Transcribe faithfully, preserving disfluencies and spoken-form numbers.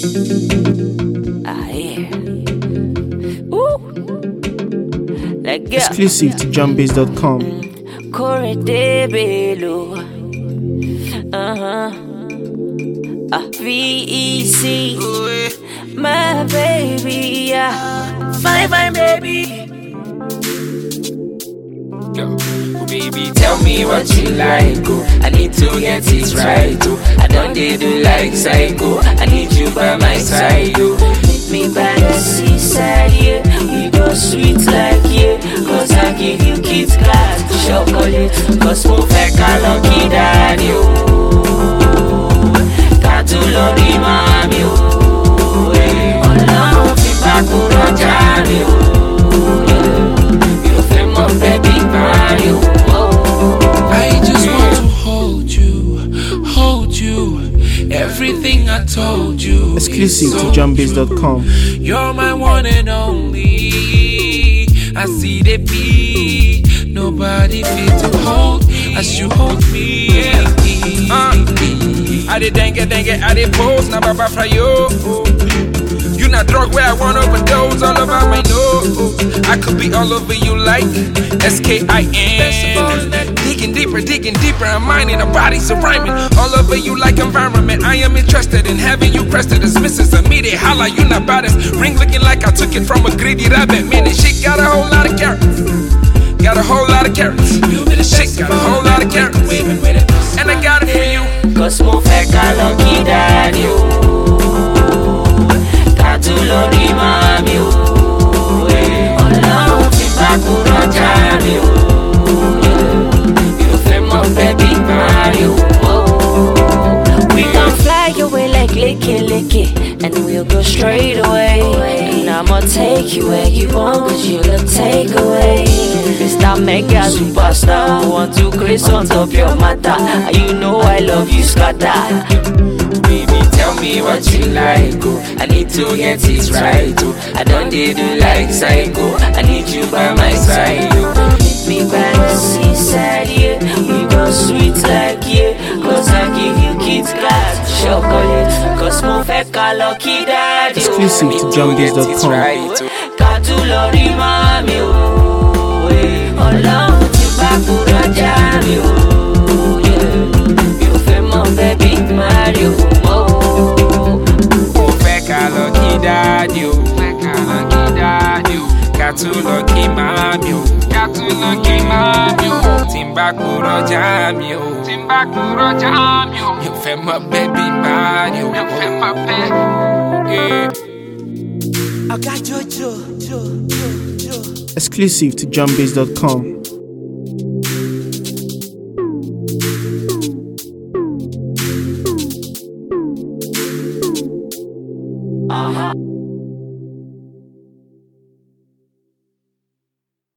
Ah, yeah. Ooh. Like, yeah. Exclusive to jumbase dot com. Corre de Bello. Uh huh. Ah, V E C. My baby, yeah. Fine, fine, baby. Yo, oh baby, tell me what you like, oh. I need to get it right, oh. I don't dare do like psycho. I need you by my side, oh. Meet me by the seaside, yeah. We go sweet like, yeah. Cause I give you Kit Kat chocolate. Cause mo fẹ́ ká lucky daddy, oh. Ká tún lọ rí mami, oh. Ọlọ́run fi bá kúrò jáde, oh. You feel my baby body, oh. I just want to hold you, hold you. Everything I told you. Exclusive to jumbase dot com. You're my one and only. I see the beat. Nobody fit to hold as you hold me. Uh, I did dengue, dengue, I did pose, now baba fra yo. You not drug where I want overdose, all over my nose. I could be all over you like S K I N. Digging deeper, digging deeper, I'm mining, our bodies are rhyming. All over you like environment, I am interested in having you crested as Missus Immediate. Holla, you not baddest. Ring looking like I took it from a greedy rabbit. Man, this shit got a whole lot of carrots. Got a whole lot of carrots. This shit got a whole lot of carrots. And I got it for you. Cause mo fẹ́ ká lucky daddy, oh. Ká tún lọ rí mami, oh. Ọlọ́run fi bá kúrò jáde, oh. You feel my baby body, oh. We gon' fly away like licky licky, and we'll go straight away. And I'ma take you where you want, cause you look takeaway. Mister Mega Superstar, want to grace on top your matter. You know I love you, scatter. Baby, tell me what you like, oh. I need to get it right, oh. I don't dare do like psycho. I need you by my side, oh. Meet me by the seaside, yeah. We go sweet like, yeah. Cause I give you Kit Kat chocolate. Cause mo fẹ́ ká lucky daddy, oh. Exclusive to jumbase dot com. Ká tún lọ rí mami, oh. Ọlọ́run ti bá kúrò jáde, oh. You feel my baby Mario, oh. Mo fẹ́ ká lucky daddy, oh. Ká lucky daddy, oh. Ká tún lucky mami, oh. Ká tún lucky mami, oh. Tí n bá kúrò jáde, oh. Tí n bá kúrò jáde, oh. You feel my baby Mario, oh. You feel my baby, yeah. I got Jojo, Jo, Jo, Jo. Exclusive to jumbase dot com. Uh-huh.